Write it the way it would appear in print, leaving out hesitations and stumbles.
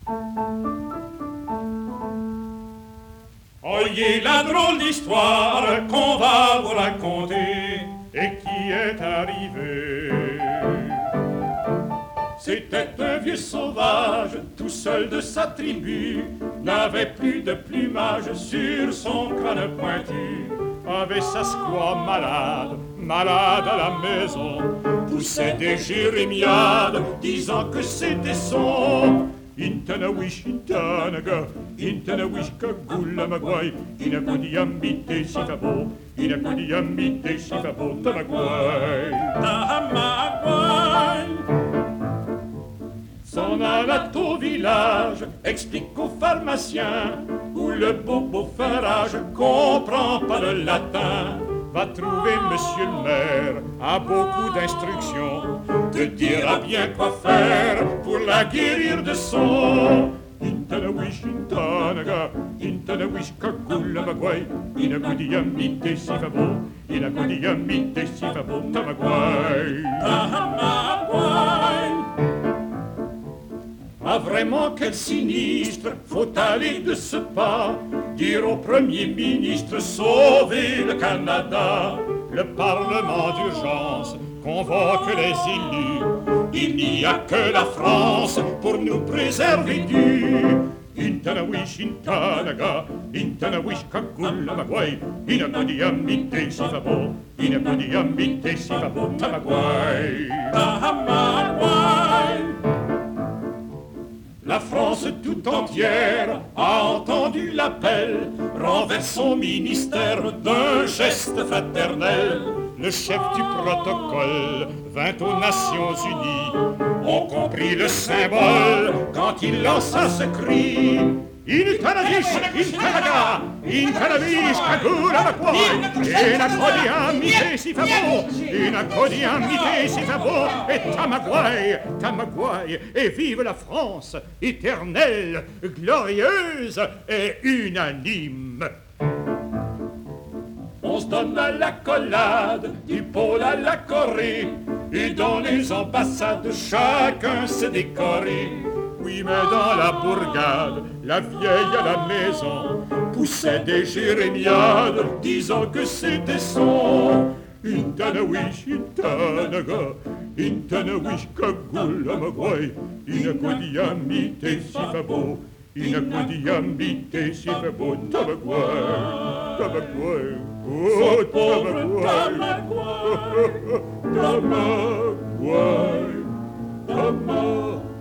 Oyez la drôle d'histoire qu'on va vous raconter et qui est arrivée. C'était un vieux sauvage, tout seul de sa tribu, n'avait plus de plumage sur son crâne pointu, avait sa squaw malade, malade à la maison, poussait des jérémiades, disant que c'était son. Intanawish, intanaga, intanawish kagula magway, inakudiyamite sifabo, inakudiyamite sifabo, tamagway, tamagway. S'en alla au village, explique aux pharmaciens, où le bobo farage comprend pas le latin. Va trouver monsieur le maire, a beaucoup d'instructions, te dira bien quoi faire pour la guérir de son. Intanawish, intanaga, intanawish kagula magway, inakudiyamite sifabo, inakudiyamite sifabo, tamagway, tamagway. Ah vraiment quel sinistre, faut aller de ce pas, dire au Premier ministre sauver le Canada. Le Parlement d'urgence convoque les élus, il n'y a que la France pour nous préserver du. Intanawish, intanaga, intanawish kagula magway, inakudiyamite sifabo, inakudiyamite sifabo, tamagway, tamagway. La France tout entière a entendu l'appel, renverse son ministère d'un geste fraternel. Le chef du protocole vint aux Nations Unies, ont compris le symbole quand il lança ce cri. Intanawish, intanaga, intanawish kagula magway, inakudiyamite sifabo, inakudiyamite sifabo, et tamagway, tamagway, et vive la France, éternelle, glorieuse et unanime. On se donne à l'accolade, du pôle à la Corée, et dans les ambassades, chacun s'est décoré. Oui, mais dans la bourgade, la vieille à la maison poussait des jérémiades, disant que c'était son. Intanawish, intanaga, intanawish kagula magway, inakudiyamite sifabo, inakudiyamite sifabo, tamagway, tamagway, oh tamagway, tamagway, tamagway.